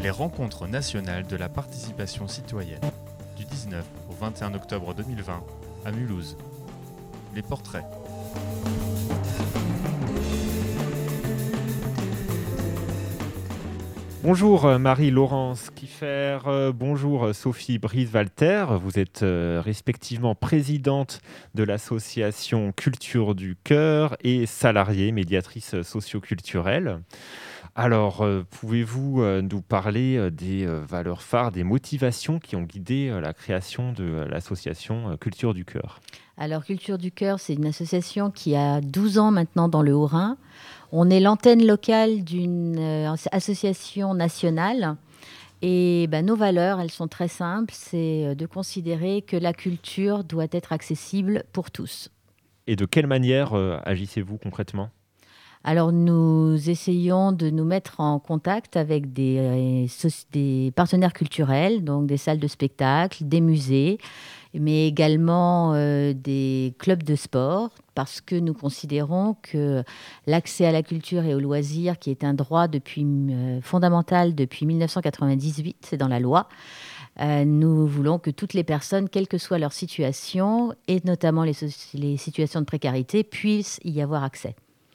les rencontres nationales de la participation citoyenne, du 19 au 21 octobre 2020 à Mulhouse. Les portraits. Bonjour Marie-Laurence Kiffer, bonjour Sophie Brice-Walter. Vous êtes respectivement présidente de l'association Culture du Cœur et salariée médiatrice socio-culturelle. Alors, pouvez-vous nous parler des valeurs phares, des motivations qui ont guidé la création de l'association Culture du Cœur ? Alors, Culture du Cœur, c'est une association qui a 12 ans maintenant dans le Haut-Rhin. On est l'antenne locale d'une association nationale. Et nos valeurs, elles sont très simples. C'est de considérer que la culture doit être accessible pour tous. Et de quelle manière agissez-vous concrètement ? Alors, nous essayons de nous mettre en contact avec des partenaires culturels, donc des salles de spectacle, des musées, mais également des clubs de sport, parce que nous considérons que l'accès à la culture et aux loisirs, qui est un droit fondamental depuis 1998, c'est dans la loi, nous voulons que toutes les personnes, quelle que soit leur situation, et notamment les situations de précarité, puissent y avoir accès.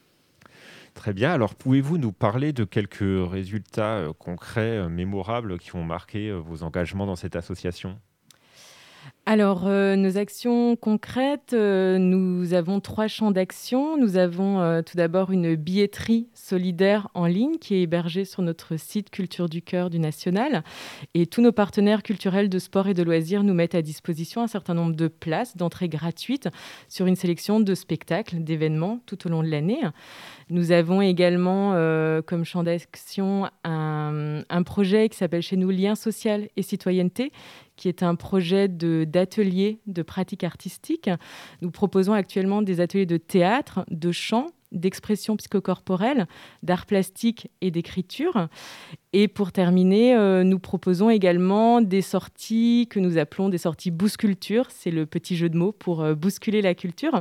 Très bien. Alors, pouvez-vous nous parler de quelques résultats concrets, mémorables, qui ont marqué vos engagements dans cette association ? Alors, nos actions concrètes, nous avons 3 champs d'action. Nous avons tout d'abord une billetterie solidaire en ligne qui est hébergée sur notre site Culture du Cœur du National. Et tous nos partenaires culturels de sport et de loisirs nous mettent à disposition un certain nombre de places d'entrée gratuite sur une sélection de spectacles, d'événements tout au long de l'année. Nous avons également comme champ d'action un projet qui s'appelle chez nous Lien social et citoyenneté, qui est un projet d'atelier de pratique artistique. Nous proposons actuellement des ateliers de théâtre, de chant, d'expression psychocorporelle, d'art plastique et d'écriture. Et pour terminer, nous proposons également des sorties que nous appelons des sorties bousculture. C'est le petit jeu de mots pour bousculer la culture.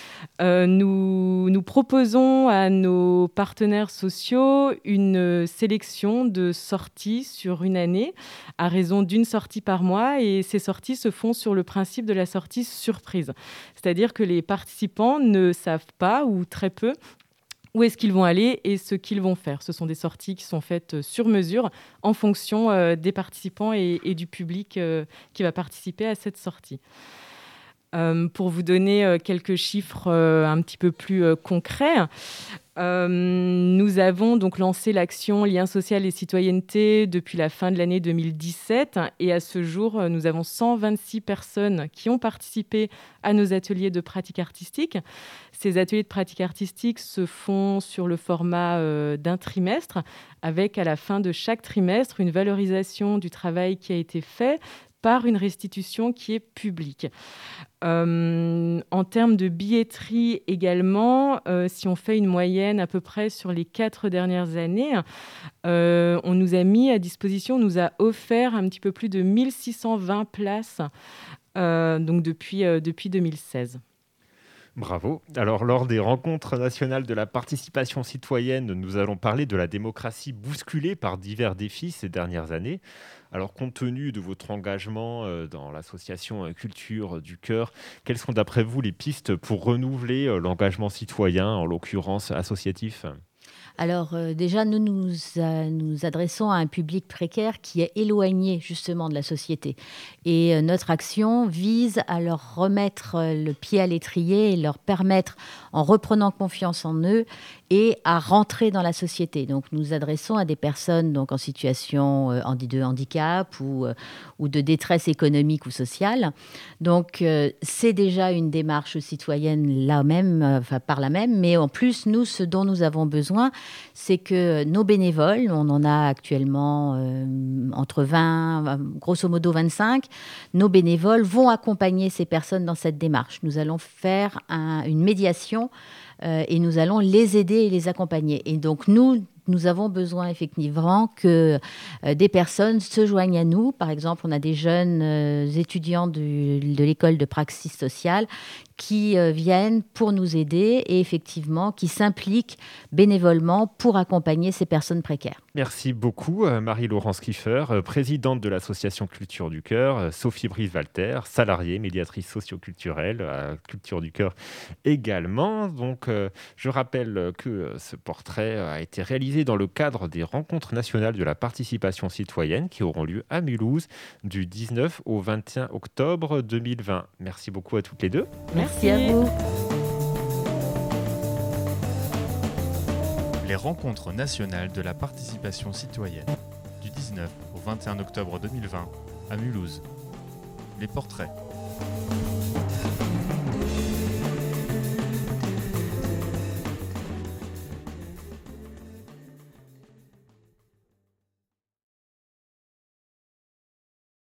Nous proposons à nos partenaires sociaux une sélection de sorties sur une année à raison d'une sortie par mois. Et ces sorties se font sur le principe de la sortie surprise. C'est-à-dire que les participants ne savent pas, ou très peu, où est-ce qu'ils vont aller et ce qu'ils vont faire. Ce sont des sorties qui sont faites sur mesure en fonction des participants et du public qui va participer à cette sortie. Pour vous donner quelques chiffres un petit peu plus concrets, nous avons donc lancé l'action Lien social et citoyenneté depuis la fin de l'année 2017 et à ce jour, nous avons 126 personnes qui ont participé à nos ateliers de pratique artistique. Ces ateliers de pratique artistique se font sur le format d'un trimestre avec à la fin de chaque trimestre une valorisation du travail qui a été fait par une restitution qui est publique. En termes de billetterie également, si on fait une moyenne à peu près sur les 4 dernières années, on nous a mis à disposition, on nous a offert un petit peu plus de 1620 places donc depuis 2016. Bravo. Alors, lors des rencontres nationales de la participation citoyenne, nous allons parler de la démocratie bousculée par divers défis ces dernières années. Alors, compte tenu de votre engagement dans l'association Culture du Cœur, quelles sont d'après vous les pistes pour renouveler l'engagement citoyen, en l'occurrence associatif ? Alors déjà, nous adressons à un public précaire qui est éloigné justement de la société. Et notre action vise à leur remettre le pied à l'étrier et leur permettre, en reprenant confiance en eux, et à rentrer dans la société. Donc nous adressons à des personnes donc, en situation de handicap ou de détresse économique ou sociale. Donc c'est déjà une démarche citoyenne par là même, mais en plus, nous, ce dont nous avons besoin, c'est que nos bénévoles, on en a actuellement entre 20, grosso modo 25, nos bénévoles vont accompagner ces personnes dans cette démarche. Nous allons faire une médiation et nous allons les aider et les accompagner. Et donc nous avons besoin effectivement que des personnes se joignent à nous. Par exemple, on a des jeunes étudiants de l'école de praxis sociale qui viennent pour nous aider et effectivement qui s'impliquent bénévolement pour accompagner ces personnes précaires. Merci beaucoup, Marie-Laurence Kiefer, présidente de l'association Culture du Cœur, Sophie Brice-Walter, salariée, médiatrice socio-culturelle à Culture du Cœur également. Donc, je rappelle que ce portrait a été réalisé dans le cadre des rencontres nationales de la participation citoyenne qui auront lieu à Mulhouse du 19 au 21 octobre 2020. Merci beaucoup à toutes les deux. Merci à vous. Les rencontres nationales de la participation citoyenne du 19 au 21 octobre 2020 à Mulhouse. Les portraits.